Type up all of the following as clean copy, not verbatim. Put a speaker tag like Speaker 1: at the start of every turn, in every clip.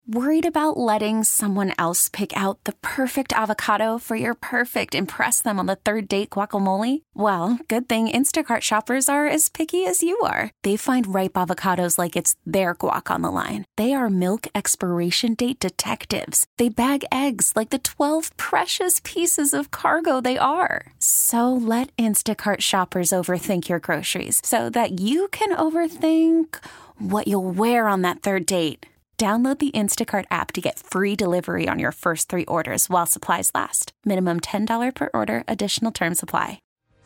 Speaker 1: Worried about letting someone else pick out the perfect avocado for your perfect impress them on the third date guacamole? Well, good thing Instacart shoppers are as picky as you are. They find ripe avocados like it's their guac on the line. They are milk expiration date detectives. They bag eggs like the 12 precious pieces of cargo they are. So let Instacart shoppers overthink your groceries so that you can overthink what you'll wear on that third date. Download the Instacart app to get free delivery on your first 3 orders while supplies last. Minimum $10 per order. Additional terms apply.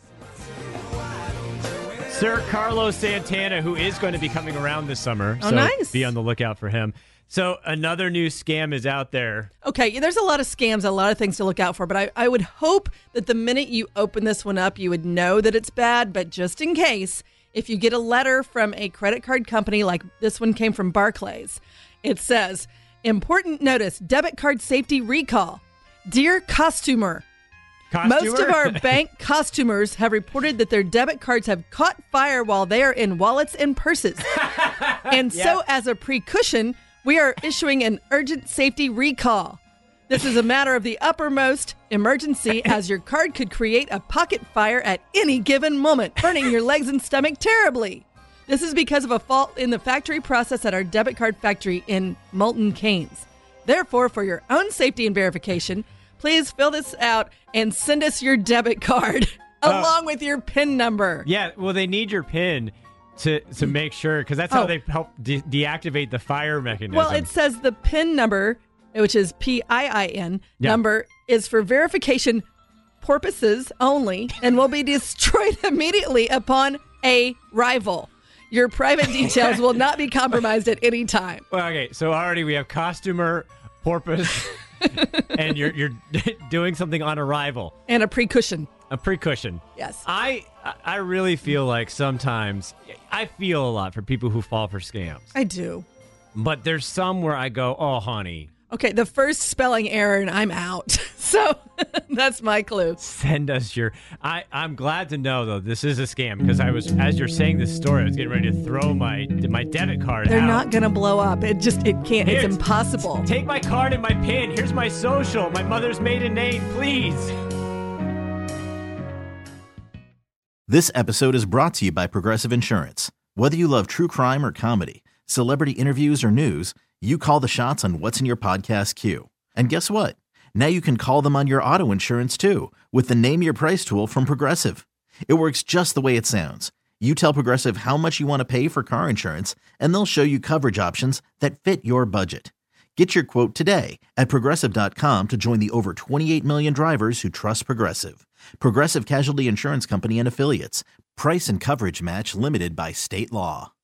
Speaker 2: Sir Carlos Santana, who is going to be coming around this summer.
Speaker 3: Oh,
Speaker 2: so
Speaker 3: nice.
Speaker 2: Be on the lookout for him. So another new scam is out there.
Speaker 3: Okay, there's a lot of scams, a lot of things to look out for, but I would hope that the minute you open this one up, you would know that it's bad, but just in case, if you get a letter from a credit card company, like this one came from Barclays, it says, important notice, debit card safety recall. Dear customer, most of our bank customers have reported that their debit cards have caught fire while they are in wallets and purses. And so as a precaution, we are issuing an urgent safety recall. This is a matter of the uppermost emergency as your card could create a pocket fire at any given moment, burning your legs and stomach terribly. This is because of a fault in the factory process at our debit card factory in Milton Keynes. Therefore, for your own safety and verification, please fill this out and send us your debit card along with your PIN number.
Speaker 2: Yeah, well, they need your PIN to make sure, because that's how they help deactivate the fire mechanism.
Speaker 3: Well, it says the PIN number, which is PIIN, number is for verification purposes only and will be destroyed immediately upon arrival. Your private details will not be compromised at any time.
Speaker 2: Well, okay, so already we have costumer, porpoise, and you're doing something on arrival.
Speaker 3: And a precaution.
Speaker 2: A precaution.
Speaker 3: Yes.
Speaker 2: I really feel like sometimes, I feel a lot for people who fall for scams.
Speaker 3: I do.
Speaker 2: But there's some where I go, oh, honey.
Speaker 3: Okay, the first spelling error and I'm out. So that's my clue.
Speaker 2: Send us your... I'm glad to know, though, this is a scam, because as you're saying this story, I was getting ready to throw my debit card out.
Speaker 3: They're not going to blow up. It can't.
Speaker 2: Here,
Speaker 3: it's impossible.
Speaker 2: Take my card and my PIN. Here's my social, my mother's maiden name, please.
Speaker 4: This episode is brought to you by Progressive Insurance. Whether you love true crime or comedy, celebrity interviews or news, you call the shots on what's in your podcast queue. And guess what? Now you can call them on your auto insurance too with the Name Your Price tool from Progressive. It works just the way it sounds. You tell Progressive how much you want to pay for car insurance, and they'll show you coverage options that fit your budget. Get your quote today at Progressive.com to join the over 28 million drivers who trust Progressive. Progressive Casualty Insurance Company and Affiliates. Price and coverage match limited by state law.